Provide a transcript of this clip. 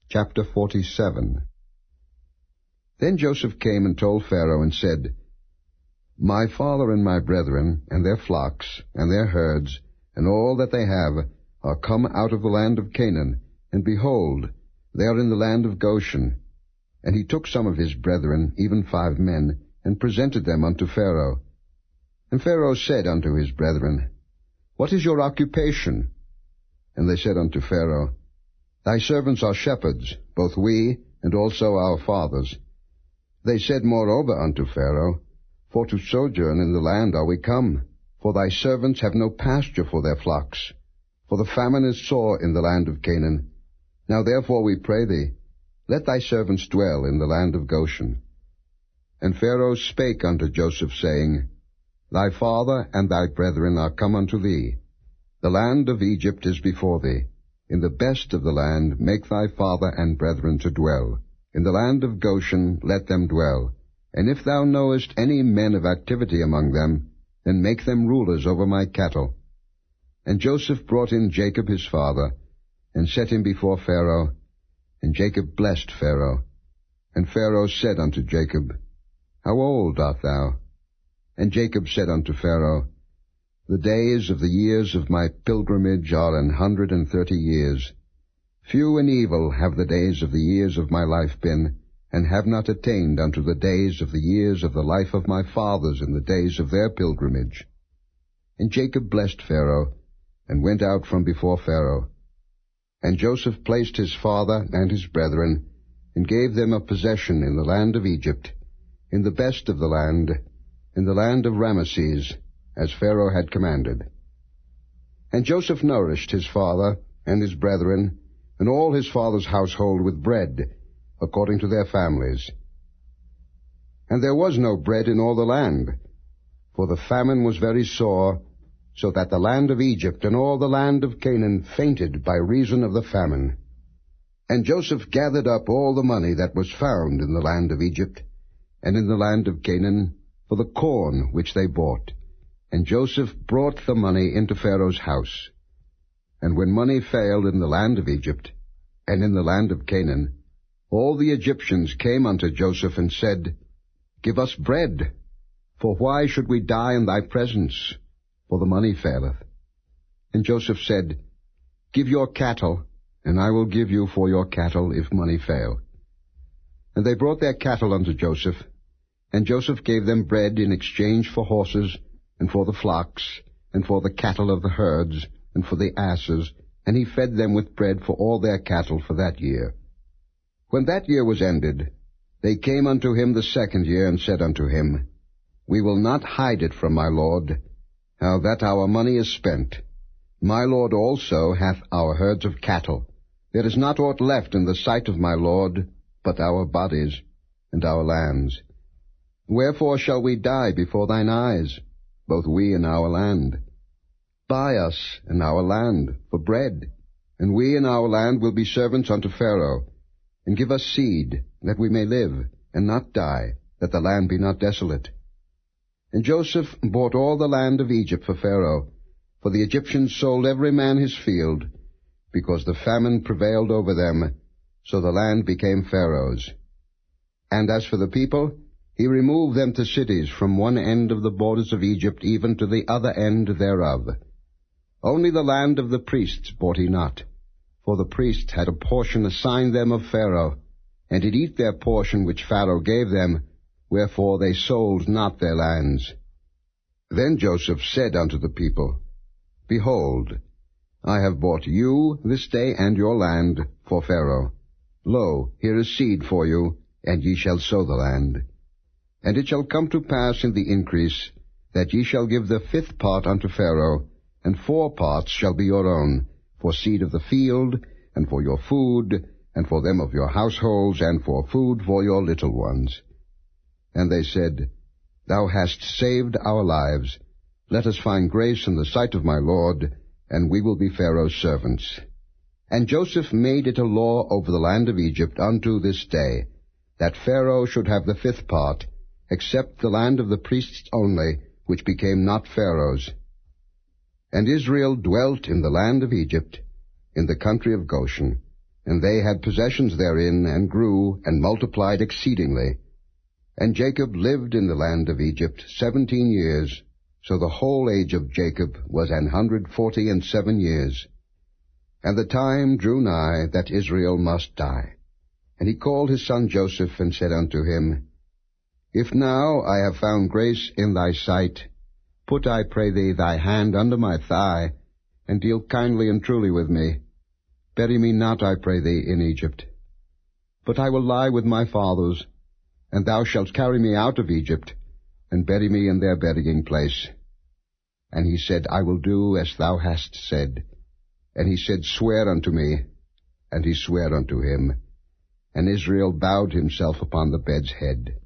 Chapter 47. Then Joseph came and told Pharaoh and said, My father and my brethren, and their flocks, and their herds, and all that they have, are come out of the land of Canaan, and behold, they are in the land of Goshen. And he took some of his brethren, even 5 men, and presented them unto Pharaoh. And Pharaoh said unto his brethren, What is your occupation? And they said unto Pharaoh, Thy servants are shepherds, both we, and also our fathers. They said moreover unto Pharaoh, For to sojourn in the land are we come, for thy servants have no pasture for their flocks. For the famine is sore in the land of Canaan. Now therefore we pray thee, let thy servants dwell in the land of Goshen. And Pharaoh spake unto Joseph, saying, Thy father and thy brethren are come unto thee. The land of Egypt is before thee. In the best of the land make thy father and brethren to dwell. In the land of Goshen let them dwell. And if thou knowest any men of activity among them, then make them rulers over my cattle. And Joseph brought in Jacob his father, and set him before Pharaoh. And Jacob blessed Pharaoh. And Pharaoh said unto Jacob, How old art thou? And Jacob said unto Pharaoh, The days of the years of my pilgrimage are 130 years. Few and evil have the days of the years of my life been, and have not attained unto the days of the years of the life of my fathers in the days of their pilgrimage. And Jacob blessed Pharaoh, and went out from before Pharaoh. And Joseph placed his father and his brethren, and gave them a possession in the land of Egypt, in the best of the land, in the land of Rameses, as Pharaoh had commanded. And Joseph nourished his father and his brethren, and all his father's household with bread, according to their families. And there was no bread in all the land, for the famine was very sore, so that the land of Egypt and all the land of Canaan fainted by reason of the famine. And Joseph gathered up all the money that was found in the land of Egypt, and in the land of Canaan, for the corn which they bought. And Joseph brought the money into Pharaoh's house. And when money failed in the land of Egypt, and in the land of Canaan, all the Egyptians came unto Joseph and said, Give us bread, for why should we die in thy presence? For the money faileth. And Joseph said, Give your cattle, and I will give you for your cattle if money fail. And they brought their cattle unto Joseph, and Joseph gave them bread in exchange for horses, and for the flocks, and for the cattle of the herds, and for the asses, and he fed them with bread for all their cattle for that year. When that year was ended, they came unto him the 2nd year, and said unto him, We will not hide it from my lord, how that our money is spent. My lord also hath our herds of cattle. There is not aught left in the sight of my lord, but our bodies and our lands. Wherefore shall we die before thine eyes, both we and our land? Buy us and our land for bread, and we and our land will be servants unto Pharaoh, and give us seed, that we may live, and not die, that the land be not desolate. And Joseph bought all the land of Egypt for Pharaoh, for the Egyptians sold every man his field, because the famine prevailed over them, so the land became Pharaoh's. And as for the people, he removed them to cities from one end of the borders of Egypt even to the other end thereof. Only the land of the priests bought he not, for the priests had a portion assigned them of Pharaoh, and did eat their portion which Pharaoh gave them, wherefore they sold not their lands. Then Joseph said unto the people, Behold, I have bought you this day and your land for Pharaoh. Lo, here is seed for you, and ye shall sow the land. And it shall come to pass in the increase, that ye shall give the 5th part unto Pharaoh, and 4 parts shall be your own, for seed of the field, and for your food, and for them of your households, and for food for your little ones. And they said, Thou hast saved our lives. Let us find grace in the sight of my lord, and we will be Pharaoh's servants. And Joseph made it a law over the land of Egypt unto this day, that Pharaoh should have the 5th part, except the land of the priests only, which became not Pharaoh's. And Israel dwelt in the land of Egypt, in the country of Goshen. and they had possessions therein, and grew, and multiplied exceedingly. And Jacob lived in the land of Egypt 17 years, so the whole age of Jacob was 147 years. And the time drew nigh that Israel must die. And he called his son Joseph, and said unto him, If now I have found grace in thy sight, put, I pray thee, thy hand under my thigh, and deal kindly and truly with me. Bury me not, I pray thee, in Egypt. But I will lie with my fathers, and thou shalt carry me out of Egypt, and bury me in their burying place. And he said, I will do as thou hast said. And he said, Swear unto me. And he sware unto him. And Israel bowed himself upon the bed's head.